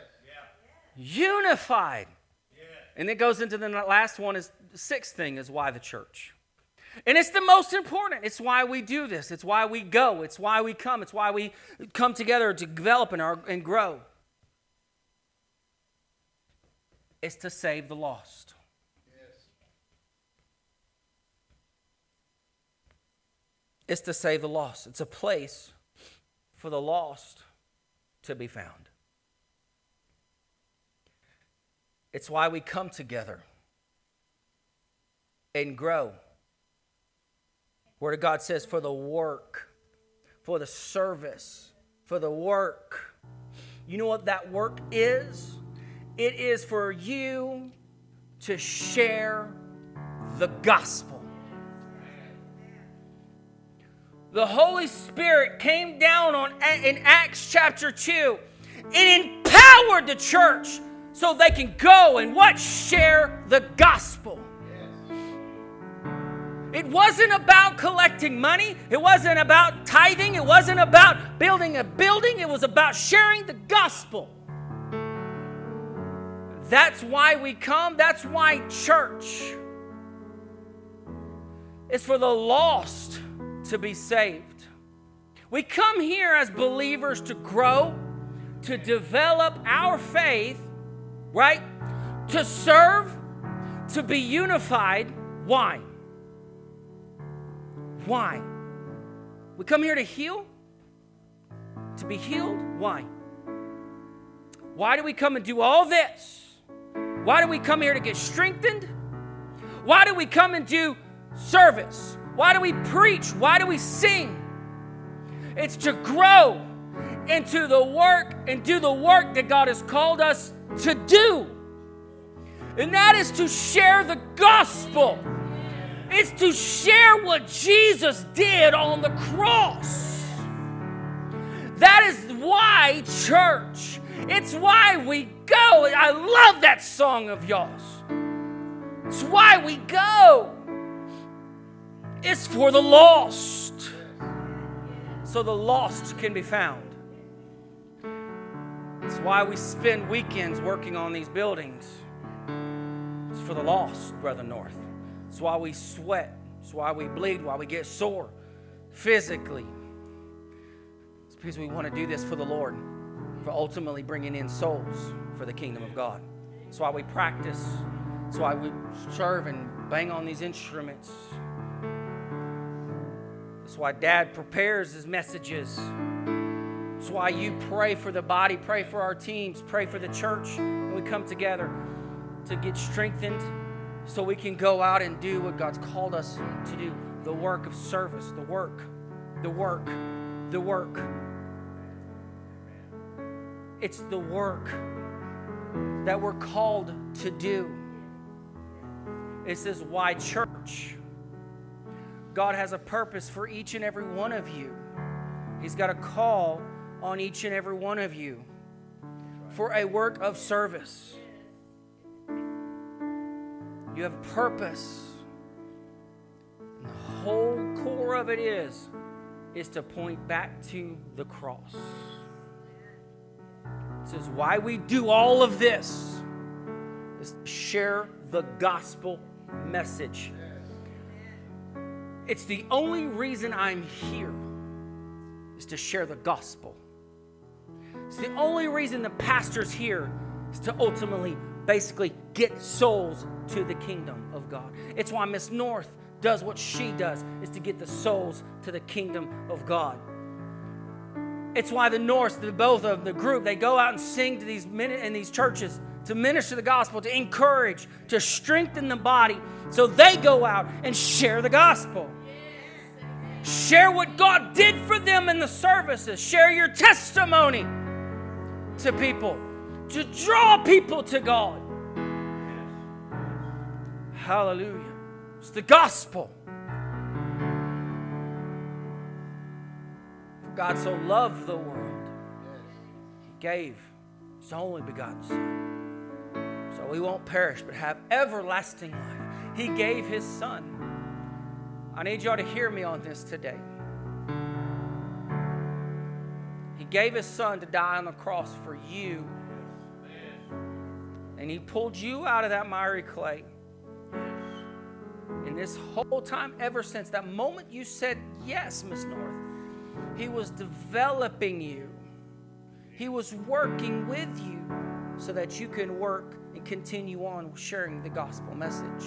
Unified. And it goes into the last one, is the sixth thing, is why the church. And it's the most important. It's why we do this. It's why we go. It's why we come. It's why we come together to develop and grow. It's to save the lost. It's to save the lost. It's a place for the lost to be found. It's why we come together and grow. Word of God says, for the work, for the service, for the work. You know what that work is? It is for you to share the gospel. The Holy Spirit came down in Acts chapter 2 and empowered the church so they can go and share the gospel. It wasn't about collecting money. It wasn't about tithing. It wasn't about building a building. It was about sharing the gospel. That's why we come. That's why church is for the lost to be saved. We come here as believers to grow, to develop our faith, right? To serve, to be unified. Why? Why? We come here to heal. To be healed? Why? Why do we come and do all this? Why do we come here to get strengthened? Why do we come and do service? Why do we preach? Why do we sing? It's to grow into the work and do the work that God has called us to do. And that is to share the gospel. It's to share what Jesus did on the cross. That is why, church, it's why we go. I love that song of yours. It's why we go. It's for the lost, so the lost can be found. It's why we spend weekends working on these buildings. It's for the lost, Brother North. It's why we sweat. It's why we bleed, why we get sore physically. It's because we want to do this for the Lord, for ultimately bringing in souls for the kingdom of God. It's why we practice. It's why we serve and bang on these instruments. That's why Dad prepares his messages. That's why you pray for the body, pray for our teams, pray for the church. And we come together to get strengthened so we can go out and do what God's called us to do. The work of service, the work. It's the work that we're called to do. This is why, church, God has a purpose for each and every one of you. He's got a call on each and every one of you for a work of service. You have purpose. And the whole core of it is to point back to the cross. This is why we do all of this, is to share the gospel message. It's the only reason I'm here, is to share the gospel. It's the only reason the pastor's here, is to ultimately, basically, get souls to the kingdom of God. It's why Miss North does what she does, is to get the souls to the kingdom of God. It's why the Norths, both of the group, they go out and sing to these churches to minister the gospel, to encourage, to strengthen the body, so they go out and share the gospel. Share what God did for them in the services. Share your testimony to people, to draw people to God. Hallelujah. It's the gospel. For God so loved the world, He gave His only begotten Son, so we won't perish but have everlasting life. He gave His Son. I need y'all to hear me on this today. He gave His Son to die on the cross for you. And He pulled you out of that miry clay. And this whole time, ever since that moment you said yes, Miss North, He was developing you. He was working with you so that you can work and continue on sharing the gospel message.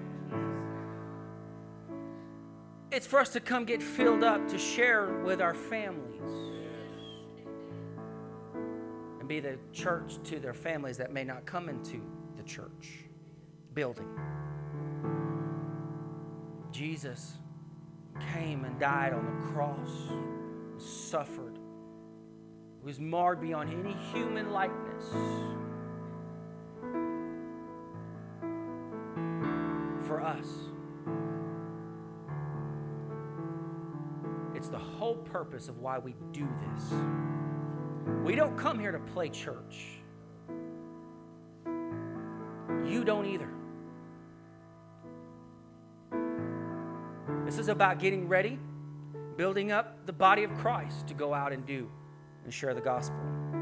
It's for us to come get filled up, to share with our families. And be the church to their families that may not come into the church building. Jesus came and died on the cross, suffered, was marred beyond any human likeness for us. It's the whole purpose of why we do this. We don't come here to play church. You don't either. This is about getting ready, building up the body of Christ to go out and do and share the gospel.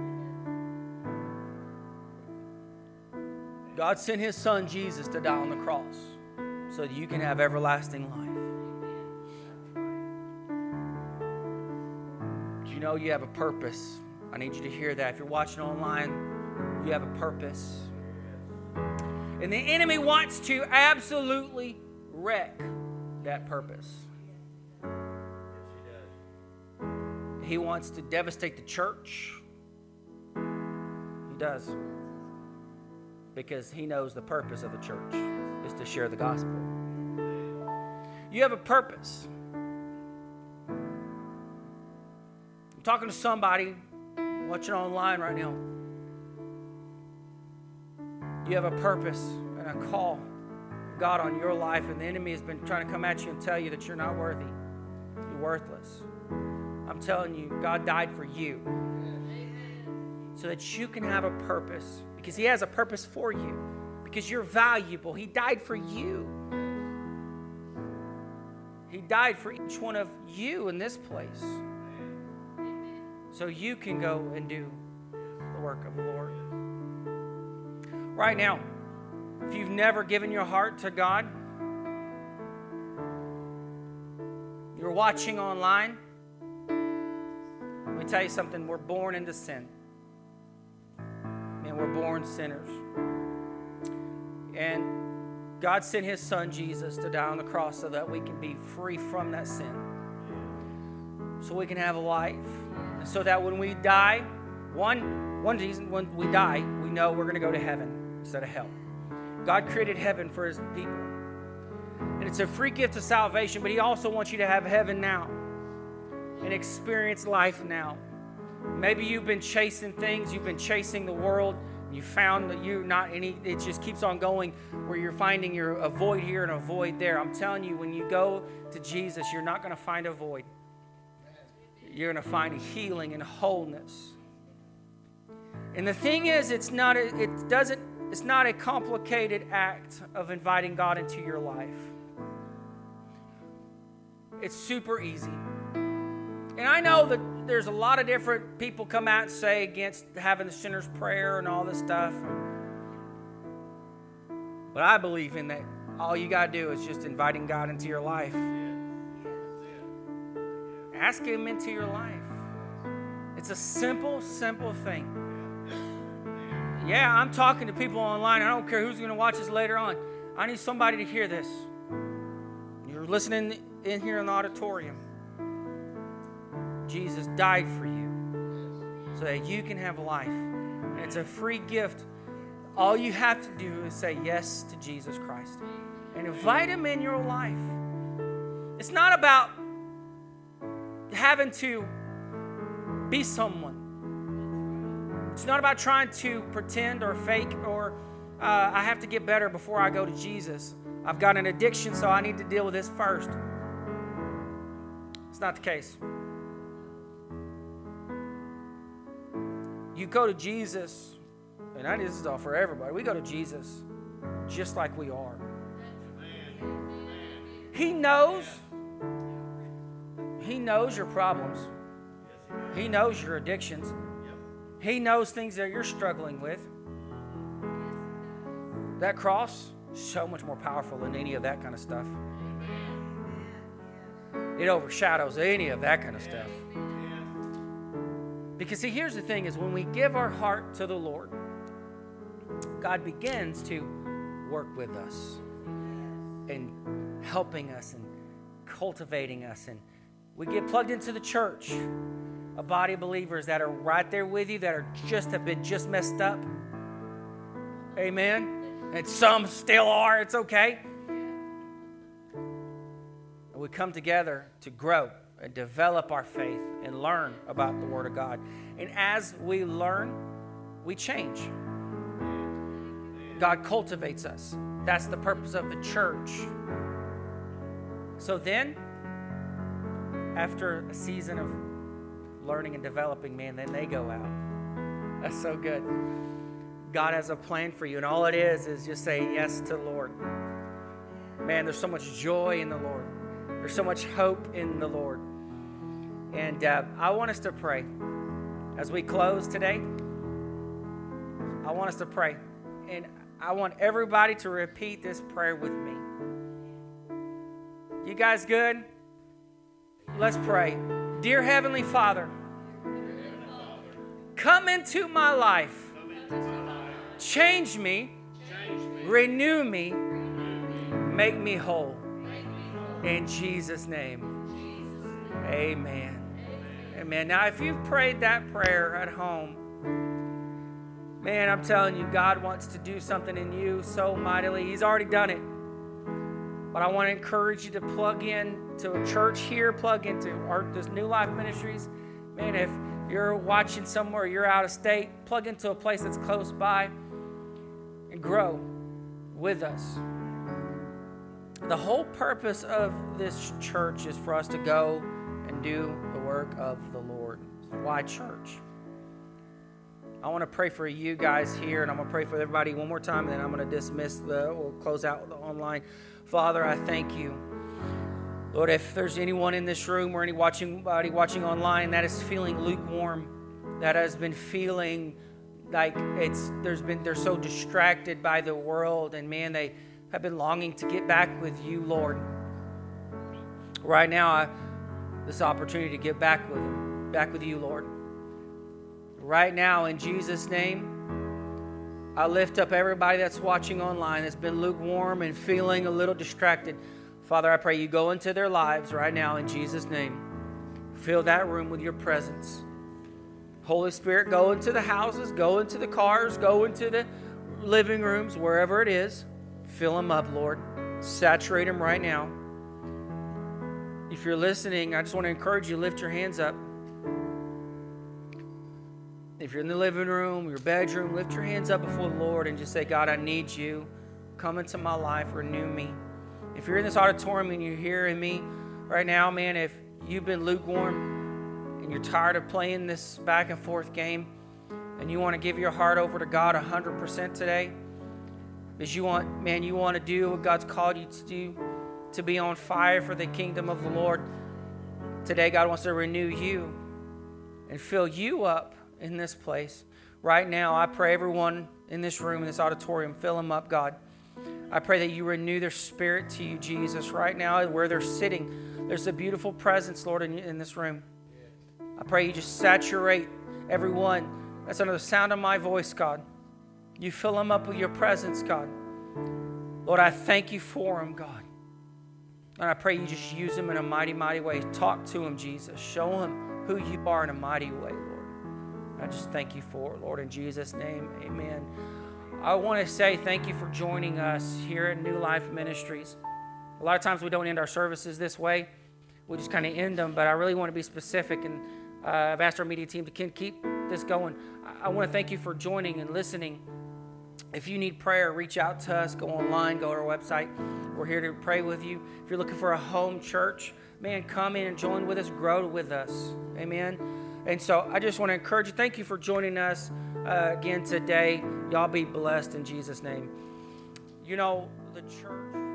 God sent His Son Jesus to die on the cross so that you can have everlasting life. You know you have a purpose. I need you to hear that. If you're watching online, you have a purpose. And the enemy wants to absolutely wreck that purpose. he wants to devastate the church. He does. Because he knows the purpose of the church is to share the gospel. You have a purpose. I'm talking to somebody watching online right now. You have a purpose and a call, God, on your life, and the enemy has been trying to come at you and tell you that you're not worthy. You're worthless. I'm telling you, God died for you so that you can have a purpose, because he has a purpose for you, because you're valuable. He died for you. He died for each one of you in this place so you can go and do the work of the Lord. Right now, if you've never given your heart to God, you're watching online, let me tell you something. We're born into sin. And we're born sinners. And God sent his son, Jesus, to die on the cross so that we can be free from that sin. So we can have a life. And so that when we die, one reason when we die, we know we're going to go to heaven instead of hell. God created heaven for his people. And it's a free gift of salvation, but he also wants you to have heaven now and experience life now. Maybe you've been chasing things, you've been chasing the world, you found that it just keeps on going where you're finding a void here and a void there. I'm telling you, when you go to Jesus, you're not going to find a void. You're going to find a healing and wholeness. And the thing is, it's not a complicated act of inviting God into your life. It's super easy. And I know that there's a lot of different people come out and say against having the sinner's prayer and all this stuff. But I believe in that. All you got to do is just inviting God into your life. Ask him into your life. It's a simple, simple thing. Yeah, I'm talking to people online. I don't care who's going to watch this later on. I need somebody to hear this. You're listening in here in the auditorium. Jesus died for you so that you can have life. And it's a free gift. All you have to do is say yes to Jesus Christ and invite him in your life. It's not about having to be someone. It's not about trying to pretend or fake or I have to get better before I go to Jesus. I've got an addiction, so I need to deal with this first. It's not the case. You go to Jesus, and this is all for everybody. We go to Jesus just like we are. He knows your problems. He knows your addictions. He knows things that you're struggling with. That cross is so much more powerful than any of that kind of stuff. It overshadows any of that kind of stuff. Because see, here's the thing is when we give our heart to the Lord, God begins to work with us and helping us and cultivating us. And we get plugged into the church, a body of believers that are right there with you, that have been messed up. Amen. And some still are. It's okay. And we come together to grow and develop our faith and learn about the Word of God. And as we learn, we change. God cultivates us. That's the purpose of the church. So then, after a season of learning and developing, man, then they go out. That's so good. God has a plan for you, and all it is just say yes to the Lord. Man, there's so much joy in the Lord. There's so much hope in the Lord. And I want us to pray. As we close today, I want us to pray. And I want everybody to repeat this prayer with me. You guys good? Let's pray. Dear Heavenly Father, come into my life. Change me. Renew me. Make me whole. In Jesus' name. Amen. Amen. Now, if you've prayed that prayer at home, man, I'm telling you, God wants to do something in you so mightily. He's already done it. But I want to encourage you to plug in to a church here, plug into this New Life Ministries. Man, if you're watching somewhere, you're out of state, plug into a place that's close by and grow with us. The whole purpose of this church is for us to go and do the work of the Lord. Why church? I want to pray for you guys here, and I'm going to pray for everybody one more time, and then I'm going to dismiss we'll close out the online. Father, I thank you. Lord, if there's anyone in this room or anybody watching online that is feeling lukewarm, that has been feeling like they're so distracted by the world, and man, they have been longing to get back with you, Lord. Right now, this opportunity to get back with you, Lord. Right now, in Jesus' name, I lift up everybody that's watching online that's been lukewarm and feeling a little distracted. Father, I pray you go into their lives right now in Jesus' name. Fill that room with your presence. Holy Spirit, go into the houses, go into the cars, go into the living rooms, wherever it is. Fill them up, Lord. Saturate them right now. If you're listening, I just want to encourage you to lift your hands up. If you're in the living room, your bedroom, lift your hands up before the Lord and just say, God, I need you. Come into my life, renew me. If you're in this auditorium and you're hearing me right now, man, if you've been lukewarm and you're tired of playing this back and forth game and you want to give your heart over to God 100% today, because you want to do what God's called you to do, to be on fire for the kingdom of the Lord. Today, God wants to renew you and fill you up in this place. Right now, I pray everyone in this room, in this auditorium, fill them up, God. I pray that you renew their spirit to you, Jesus. Right now, where they're sitting, there's a beautiful presence, Lord, in this room. I pray you just saturate everyone that's under the sound of my voice, God. You fill them up with your presence, God. Lord, I thank you for them, God. And I pray you just use them in a mighty, mighty way. Talk to them, Jesus. Show them who you are in a mighty way, Lord. I just thank you for it, Lord, in Jesus' name, amen. I want to say thank you for joining us here at New Life Ministries. A lot of times we don't end our services this way. We just kind of end them, but I really want to be specific, and I've asked our media team to keep this going. I want to thank you for joining and listening. If you need prayer, reach out to us. Go online, go to our website. We're here to pray with you. If you're looking for a home church, man, come in and join with us, grow with us. Amen. And so I just want to encourage you. Thank you for joining us again today. Y'all be blessed in Jesus' name. You know, the church...